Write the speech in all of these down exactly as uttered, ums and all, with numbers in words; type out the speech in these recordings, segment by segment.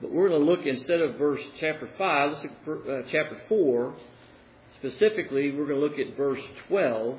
But we're going to look, instead of verse chapter five, let's look at uh, chapter four. Specifically, we're going to look at verse twelve.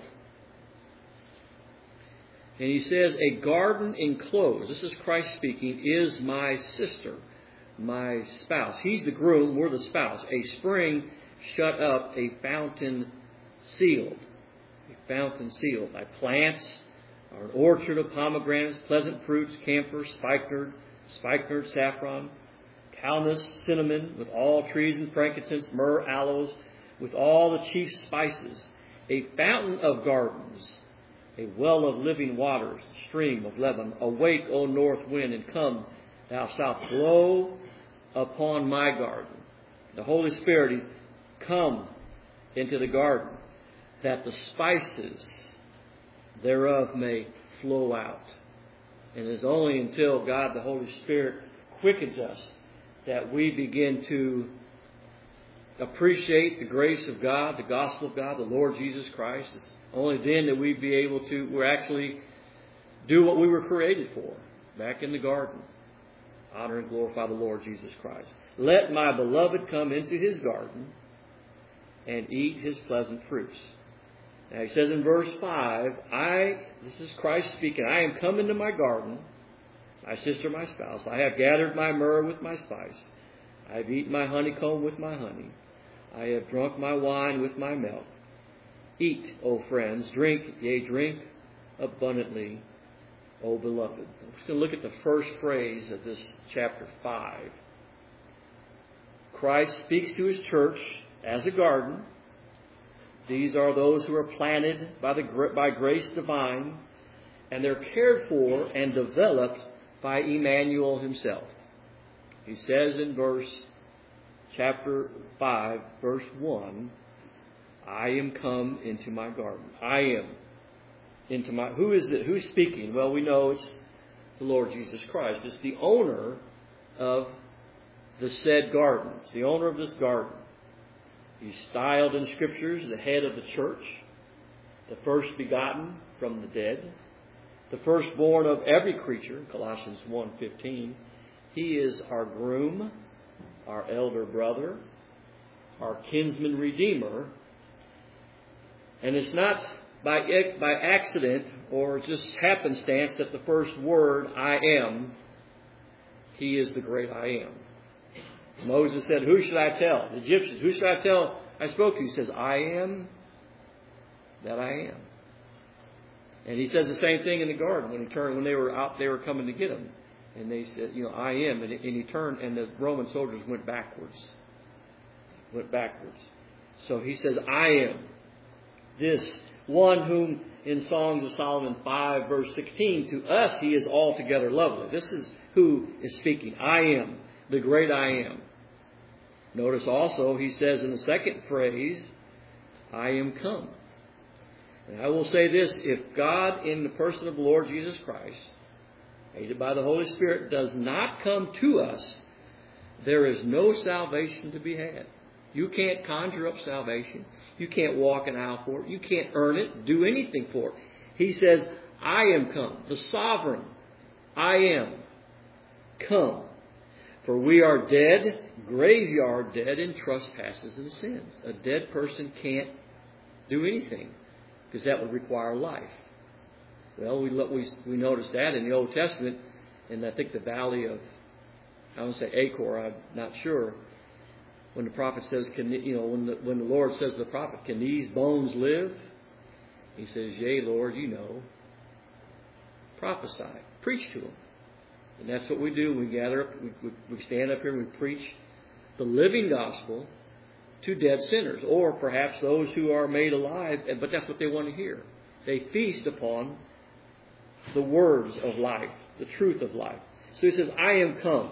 And he says, a garden enclosed, this is Christ speaking, is my sister, my spouse. He's the groom, we're the spouse. A spring shut up, a fountain sealed. A fountain sealed. Thy plants are an orchard of pomegranates, pleasant fruits, camphor, spikenard, spikenard, saffron, calnus, cinnamon, with all trees and frankincense, myrrh, aloes, with all the chief spices. A fountain of gardens, a well of living waters, a stream of Lebanon. Awake, O north wind, and come, thou south. Blow upon my garden. The Holy Spirit is come into the garden, that the spices thereof may flow out. And it is only until God, the Holy Spirit, quickens us that we begin to appreciate the grace of God, the gospel of God, the Lord Jesus Christ. It's only then that we be able to, we're actually do what we were created for, back in the garden. Honor and glorify the Lord Jesus Christ. Let my beloved come into his garden and eat his pleasant fruits. Now he says in verse five, I, this is Christ speaking, I am come into my garden, my sister, my spouse. I have gathered my myrrh with my spice. I have eaten my honeycomb with my honey. I have drunk my wine with my milk. Eat, O friends, drink, yea, drink abundantly, O beloved. I'm just going to look at the first phrase of this chapter five. Christ speaks to his church as a garden. These are those who are planted by the by grace divine, and they're cared for and developed by Emmanuel himself. He says in verse chapter five, verse one, I am come into my garden. I am into my... Who is it? Who's speaking? Well, we know it's the Lord Jesus Christ. It's the owner of the said garden. It's the owner of this garden. He's styled in Scriptures the head of the church, the first begotten from the dead, the firstborn of every creature, Colossians one fifteen. He is our groom, our elder brother, our kinsman redeemer. And it's not by by accident or just happenstance that the first word, I am, he is the great I am. Moses said, who should I tell? The Egyptians, who should I tell I spoke to? He says, I am that I am. And he says the same thing in the garden when he turned, when they were out, they were coming to get him. And they said, you know, I am. And, and he turned, and the Roman soldiers went backwards. Went backwards. So he says, I am this one whom in Songs of Solomon five, verse sixteen, to us he is altogether lovely. This is who is speaking. I am the great I am. Notice also he says in the second phrase, I am come. And I will say this, if God in the person of the Lord Jesus Christ, aided by the Holy Spirit, does not come to us, there is no salvation to be had. You can't conjure up salvation. You can't walk an aisle for it. You can't earn it, do anything for it. He says, I am come. The sovereign, I am come. For we are dead, graveyard dead in trespasses and sins. A dead person can't do anything because that would require life. Well, we we we notice that in the Old Testament, in I think the valley of, I would say Achor, I'm not sure. When the prophet says, can, you know, when the when the Lord says to the prophet, can these bones live? He says, yea, Lord, you know. Prophesy, preach to them. And that's what we do. We gather up, we, we, we stand up here and we preach the living gospel to dead sinners, or perhaps those who are made alive, but that's what they want to hear. They feast upon the words of life, the truth of life. So he says, I am come.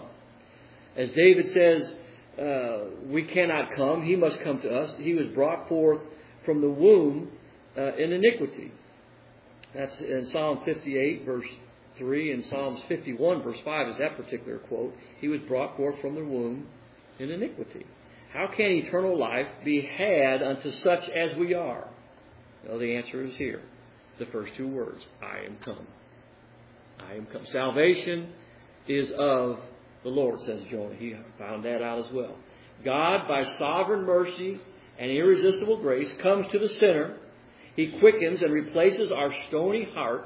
As David says, uh, we cannot come. He must come to us. He was brought forth from the womb uh, in iniquity. That's in Psalm fifty-eight, verse three, and Psalms fifty-one, verse five is that particular quote. He was brought forth from the womb in iniquity. How can eternal life be had unto such as we are? Well, the answer is here. The first two words, I am come. I am come. Salvation is of the Lord, says Jonah. He found that out as well. God, by sovereign mercy and irresistible grace, comes to the sinner. He quickens and replaces our stony heart.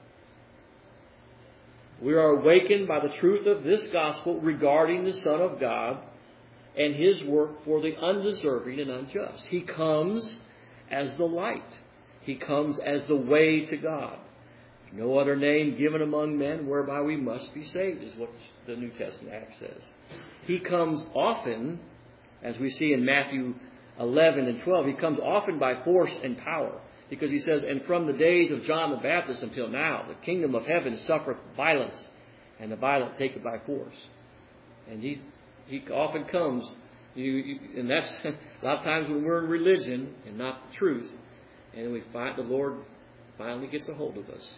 We are awakened by the truth of this gospel regarding the Son of God and His work for the undeserving and unjust. He comes as the light. He comes as the way to God. No other name given among men whereby we must be saved, is what the New Testament Act says. He comes often, as we see in Matthew eleven and twelve, He comes often by force and power. Because He says, and from the days of John the Baptist until now, the kingdom of heaven suffereth violence, and the violent take it by force. And He He often comes, you, you, and that's a lot of times when we're in religion and not the truth, and we find the Lord finally gets a hold of us.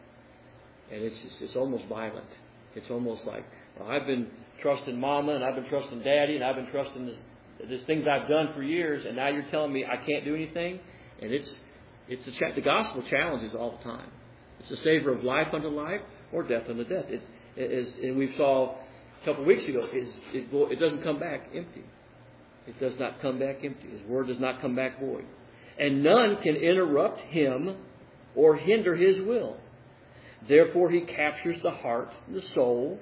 And it's just, it's almost violent. It's almost like, well, I've been trusting Mama, and I've been trusting Daddy, and I've been trusting this, this things I've done for years, and now you're telling me I can't do anything? And it's it's a cha- the gospel challenges all the time. It's a savor of life unto life or death unto death. It, it is, and we saw a couple of weeks ago, is it, it doesn't come back empty. It does not come back empty. His word does not come back void. And none can interrupt Him or hinder His will. Therefore, He captures the heart, the soul,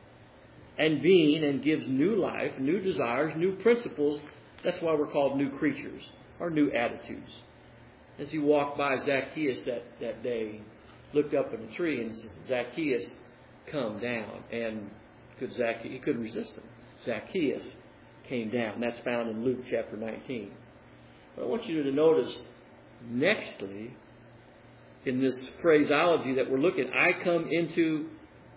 and being, and gives new life, new desires, new principles. That's why we're called new creatures, or new attitudes. As He walked by Zacchaeus that, that day, looked up at a tree and said, Zacchaeus, come down. And could Zacchaeus, he couldn't resist him. Zacchaeus came down. That's found in Luke chapter nineteen. But I want you to notice, nextly, in this phraseology that we're looking, I come into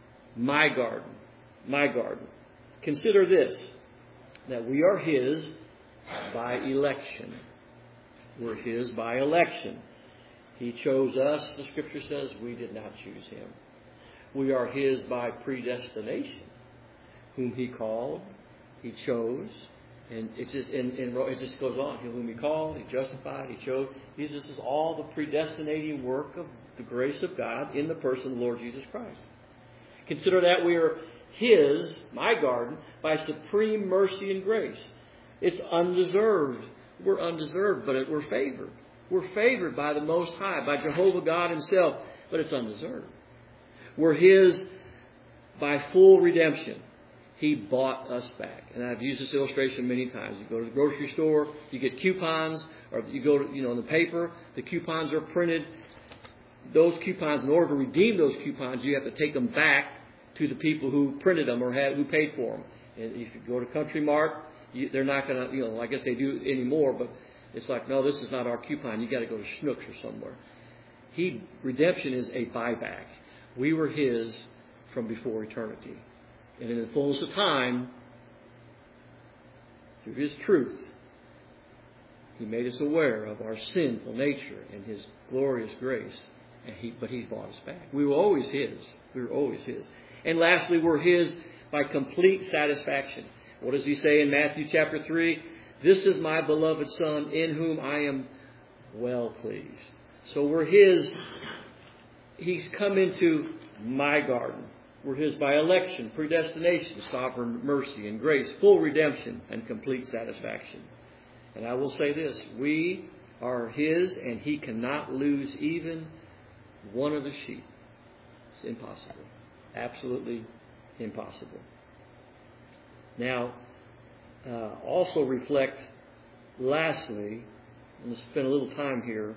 my garden. My garden. Consider this, that we are His by election. We're His by election. He chose us, the Scripture says. We did not choose Him. We are His by predestination. Whom He called, He chose. And it just, and, and it just goes on. Whom He called, He justified, He chose. This is all the predestinating work of the grace of God in the person of the Lord Jesus Christ. Consider that we are His, my garden, by supreme mercy and grace. It's undeserved. We're undeserved, but we're favored. We're favored by the Most High, by Jehovah God Himself, but it's undeserved. We're His by full redemption. He bought us back. And I've used this illustration many times. You go to the grocery store, you get coupons, or you go to, you know, in the paper, the coupons are printed. Those coupons, in order to redeem those coupons, you have to take them back to the people who printed them or had, who paid for them. And if you go to Country Mart, you, they're not going to, you know, I guess they do anymore, but it's like, no, this is not our coupon. You got to go to Schnucks or somewhere. He, redemption is a buyback. We were His from before eternity. And in the fullness of time, through His truth, He made us aware of our sinful nature and His glorious grace. And he, but He bought us back. We were always His. We were always His. And lastly, we're His by complete satisfaction. What does He say in Matthew chapter three? This is my beloved Son, in whom I am well pleased. So we're His. He's come into my garden. We're His by election, predestination, sovereign mercy and grace, full redemption, and complete satisfaction. And I will say this, we are His, and He cannot lose even one of the sheep. It's impossible. Absolutely impossible. Now, uh, also reflect, lastly, I'm going to spend a little time here.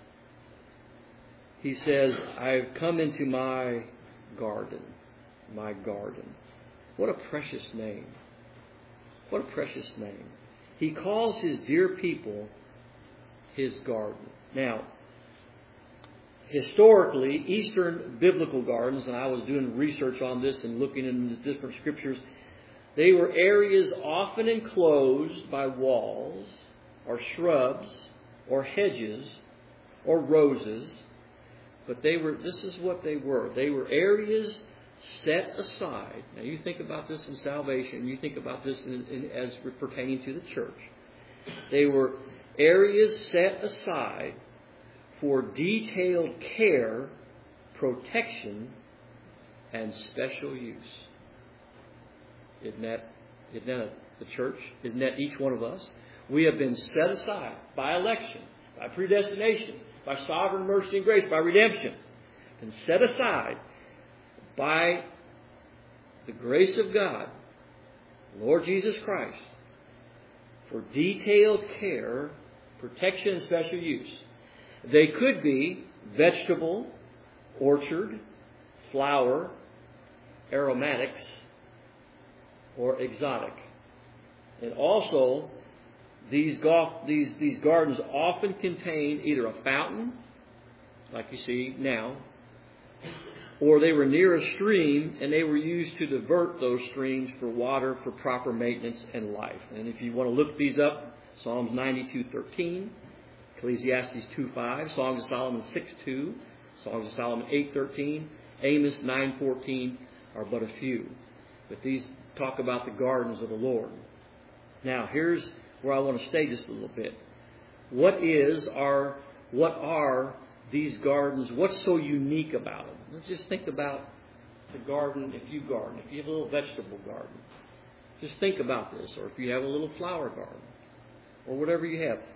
He says, I've come into my garden. My garden. What a precious name. What a precious name. He calls His dear people His garden. Now, historically, Eastern biblical gardens, and I was doing research on this and looking in the different scriptures, they were areas often enclosed by walls or shrubs or hedges or roses. But they were, this is what they were. They were areas set aside. Now you think about this in salvation. You think about this in, in, as pertaining to the church. They were areas set aside for detailed care, protection, and special use. Isn't that, isn't that the church? Isn't that each one of us? We have been set aside by election, by predestination, by sovereign mercy and grace, by redemption. Been set aside by the grace of God, Lord Jesus Christ, for detailed care, protection, and special use. They could be vegetable, orchard, flower, aromatics, or exotic. And also, these, golf, these, these gardens often contain either a fountain, like you see now, or they were near a stream and they were used to divert those streams for water for proper maintenance and life. And if you want to look these up, Psalms ninety-two thirteen, Ecclesiastes two five, Songs of Solomon six two, Songs of Solomon eight thirteen, Amos nine fourteen are but a few. But these talk about the gardens of the Lord. Now, here's where I want to stay just a little bit. What is our, what are these gardens? What's so unique about them? Let's just think about the garden. If you garden, if you have a little vegetable garden, just think about this. Or if you have a little flower garden, or whatever you have.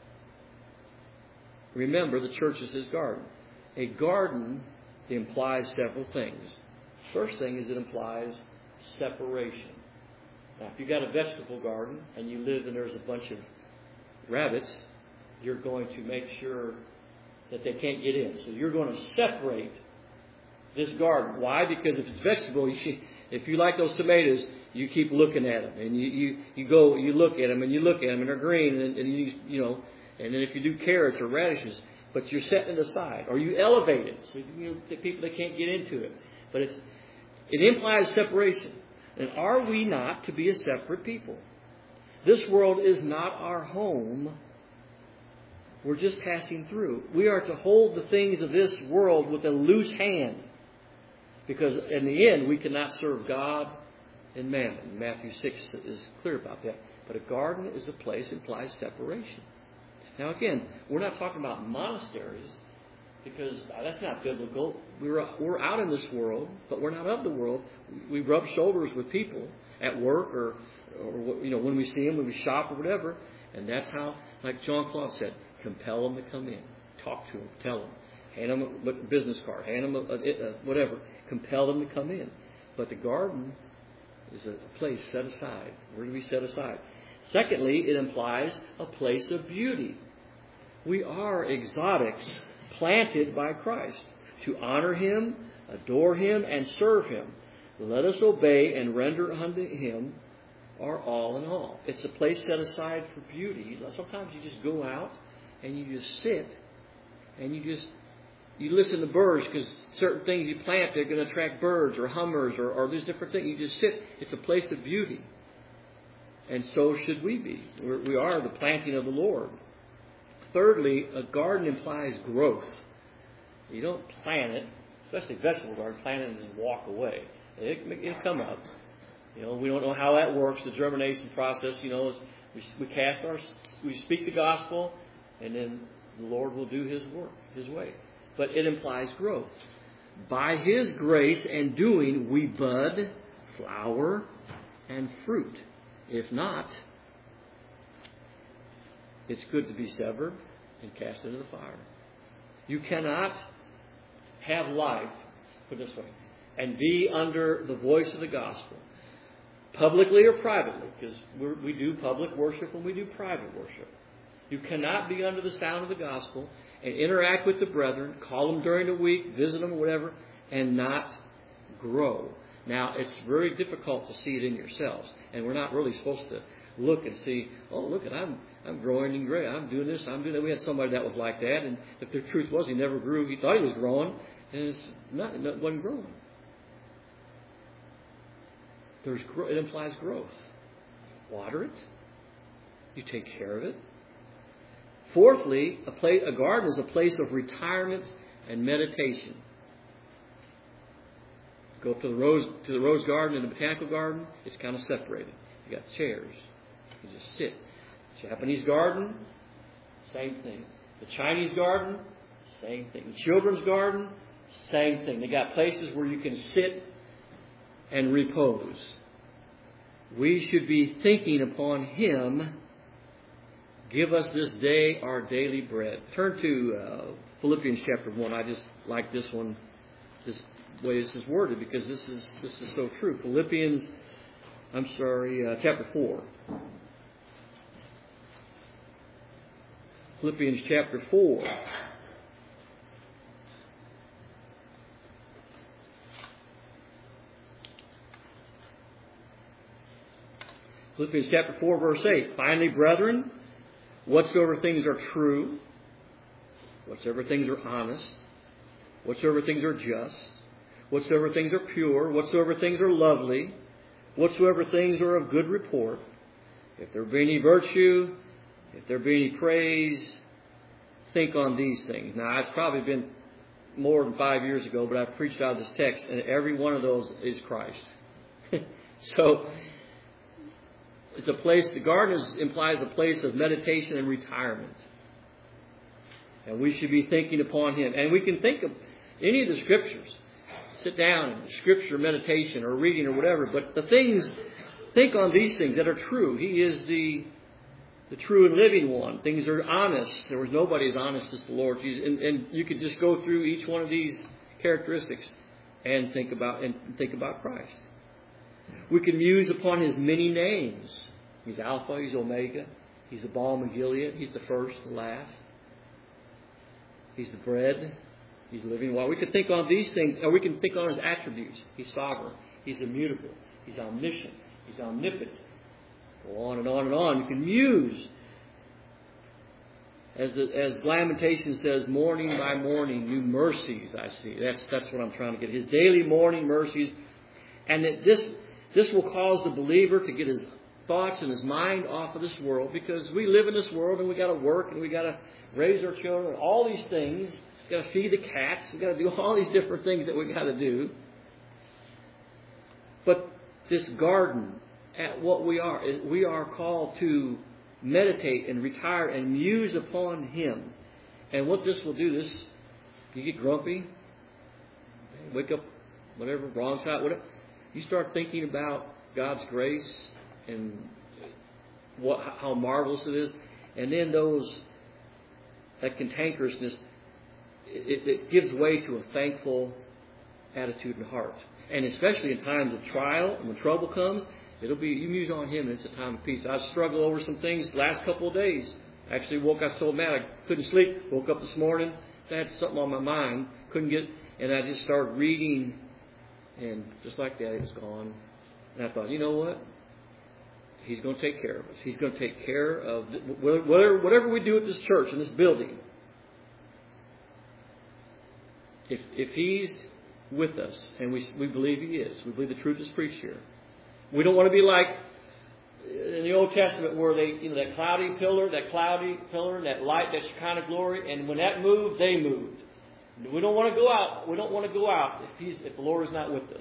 Remember, the church is His garden. A garden implies several things. First thing is it implies separation. Now, if you've got a vegetable garden and you live and there's a bunch of rabbits, you're going to make sure that they can't get in. So you're going to separate this garden. Why? Because if it's vegetable, you should, if you like those tomatoes, you keep looking at them. And you, you, you go, you look at them and you look at them and they're green. And, and you, you know, and then if you do carrots or radishes, but you're setting it aside. Or you elevate it. So you know, the people, they can't get into it. But it's, it implies separation. And are we not to be a separate people? This world is not our home. We're just passing through. We are to hold the things of this world with a loose hand. Because in the end, we cannot serve God and mammon. Matthew six is clear about that. But a garden is a place that implies separation. Now again, we're not talking about monasteries, because that's not biblical. We're, we're out in this world, but we're not of the world. We rub shoulders with people at work or, or you know, when we see them, when we shop or whatever. And that's how, like John Claude said, compel them to come in. Talk to them. Tell them. Hand them a business card. Hand them a, a, a whatever. Compel them to come in. But the garden is a place set aside. Where do we set aside? Secondly, it implies a place of beauty. We are exotics planted by Christ to honor Him, adore Him, and serve Him. Let us obey and render unto Him our all in all. It's a place set aside for beauty. Sometimes you just go out and you just sit and you just you listen to birds, because certain things you plant, they're going to attract birds or hummers or, or these different things. You just sit. It's a place of beauty. And so should we be. We're, we are the planting of the Lord. Thirdly, a garden implies growth. You don't plant it, especially vegetable garden, plant it and just walk away. It, it'll come up. You know, we don't know how that works. The germination process, you know, is we, we cast our, we speak the gospel, and then the Lord will do His work, His way. But it implies growth. By His grace and doing, we bud, flower, and fruit. If not, it's good to be severed and cast into the fire. You cannot have life, put it this way, and be under the voice of the gospel, publicly or privately, because we do public worship and we do private worship. You cannot be under the sound of the gospel and interact with the brethren, call them during the week, visit them, whatever, and not grow. Now, it's very difficult to see it in yourselves, and we're not really supposed to look and see, oh, look, at I'm I'm growing and growing. I'm doing this, I'm doing that. We had somebody that was like that, and if the truth was he never grew, he thought he was growing, and it's not, it wasn't growing. There's It implies growth. Water it. You take care of it. Fourthly, a, place, a garden is a place of retirement and meditation. Go to the rose to the rose garden and the botanical garden, it's kind of separated. You got chairs. You just sit. Japanese garden, same thing. The Chinese garden, same thing. The children's garden, same thing. They got places where you can sit and repose. we should be thinking upon Him. Give us this day our daily bread. Turn to uh, Philippians chapter one. I just like this one, this way this is worded, because this is this is so true. Philippians, I'm sorry, uh, chapter four. Philippians chapter four. Philippians chapter four, verse eight. Finally, brethren, whatsoever things are true, whatsoever things are honest, whatsoever things are just, whatsoever things are pure, whatsoever things are lovely, whatsoever things are of good report, if there be any virtue, if there be any praise, think on these things. Now, it's probably been more than five years ago, but I've preached out of this text, and every one of those is Christ. So, it's a place, the garden is, implies a place of meditation and retirement. And we should be thinking upon Him. And we can think of any of the Scriptures. Sit down in Scripture meditation or reading or whatever. But the things, think on these things that are true. He is the, the true and living one. Things are honest. There was nobody as honest as the Lord Jesus. And, and you could just go through each one of these characteristics and think about and think about Christ. We can muse upon His many names. He's Alpha, He's Omega. He's the balm of Gilead. He's the first, the last. He's the bread. He's the living water. We can think on these things, or we can think on His attributes. He's sovereign. He's immutable. He's omniscient. He's omnipotent. Go on and on and on. You can muse. As the, as Lamentation says, morning by morning, new mercies I see. That's that's what I'm trying to get. His daily morning mercies. And that this this will cause the believer to get his thoughts and his mind off of this world, because we live in this world and we got to work and we got to raise our children and all these things. We got to feed the cats. We got to do all these different things that we got to do. But this garden, at what we are, we are called to meditate and retire and muse upon Him. And what this will do, this you get grumpy, wake up, whatever, wrong side, whatever. You start thinking about God's grace and what, how marvelous it is, and then those that cantankerousness, it, it gives way to a thankful attitude and heart. And especially in times of trial and when trouble comes, it'll be you muse on Him, and it's a time of peace. I struggled over some things the last couple of days. Actually, woke. I told Matt I couldn't sleep. Woke up this morning, so I had something on my mind. Couldn't get, and I just started reading. And just like that, it was gone. And I thought, you know what? He's going to take care of us. He's going to take care of whatever, whatever we do at this church, in this building. If, if He's with us, and we, we believe He is, we believe the truth is preached here. We don't want to be like in the Old Testament where they, you know, that cloudy pillar, that cloudy pillar, that light, that Shekinah glory, and when that moved, they moved. We don't want to go out. We don't want to go out if he's if the Lord is not with us.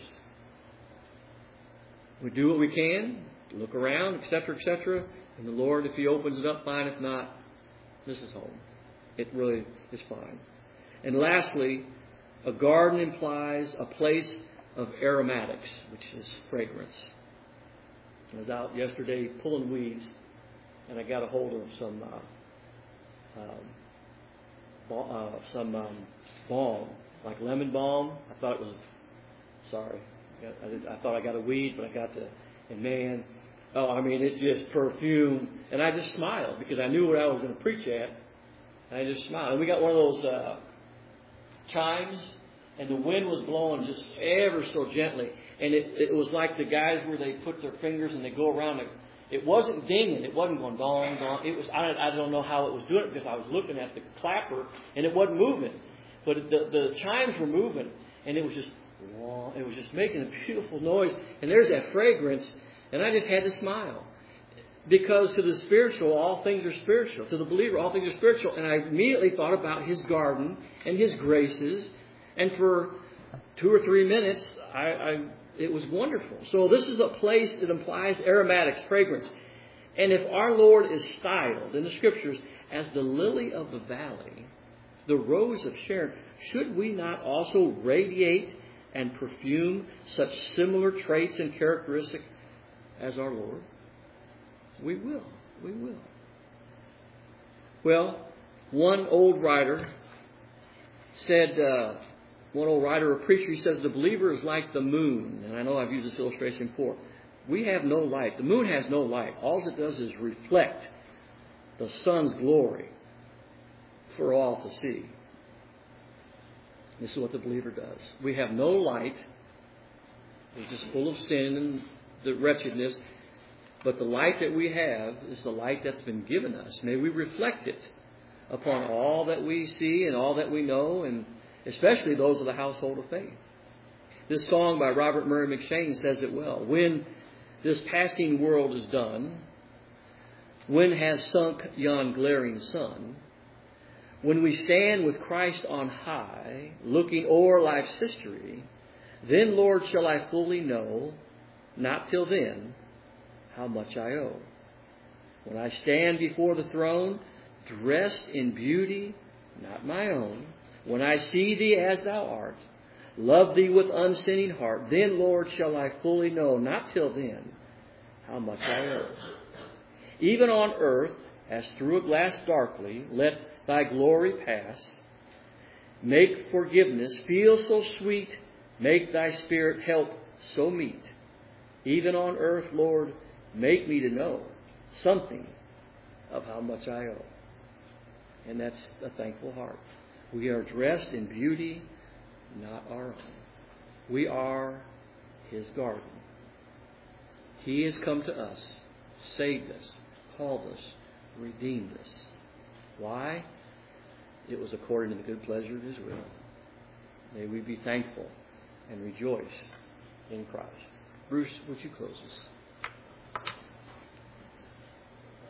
We do what we can, look around, et cetera, et cetera. And the Lord, if He opens it up, fine. If not, this is home. It really is fine. And lastly, a garden implies a place of aromatics, which is fragrance. I was out yesterday pulling weeds, and I got a hold of some uh, um, uh, some um, balm, like lemon balm. I thought it was, sorry, I, did, I thought I got a weed, but I got the, and man, oh, I mean, it just perfumed. And I just smiled because I knew what I was going to preach at. And I just smiled. And we got one of those uh, chimes, and the wind was blowing just ever so gently. And it, it was like the guys where they put their fingers and they go around. It, it wasn't dinging. It wasn't going dong, dong. It was, I, I don't know how it was doing it because I was looking at the clapper and it wasn't moving. But the, the chimes were moving, and it was just, it was just making a beautiful noise. And there's that fragrance, and I just had to smile. Because to the spiritual, all things are spiritual. To the believer, all things are spiritual. And I immediately thought about His garden and His graces. And for two or three minutes, I, I it was wonderful. So this is a place that implies aromatics, fragrance. And if our Lord is styled in the Scriptures as the lily of the valley, the rose of Sharon, should we not also radiate and perfume such similar traits and characteristics as our Lord? We will. We will. Well, one old writer said, uh, one old writer or preacher, he says, the believer is like the moon. And I know I've used this illustration before. We have no light. The moon has no light. All it does is reflect the sun's glory for all to see. This is what the believer does. We have no light. We're just full of sin and the wretchedness. But the light that we have is the light that's been given us. May we reflect it upon all that we see and all that we know, and especially those of the household of faith. This song by Robert Murray McCheyne says it well. When this passing world is done, when has sunk yon glaring sun, when we stand with Christ on high, looking o'er life's history, then, Lord, shall I fully know, not till then, how much I owe. When I stand before the throne, dressed in beauty, not my own, when I see Thee as Thou art, love Thee with unsinning heart, then, Lord, shall I fully know, not till then, how much I owe. Even on earth, as through a glass darkly, let Thy glory pass. Make forgiveness feel so sweet, make Thy Spirit help so meet. Even on earth, Lord, make me to know something of how much I owe. And that's a thankful heart. We are dressed in beauty, not our own. We are His garden. He has come to us, saved us, called us, redeemed us. Why? It was according to the good pleasure of His will. May we be thankful and rejoice in Christ. Bruce, would you close us?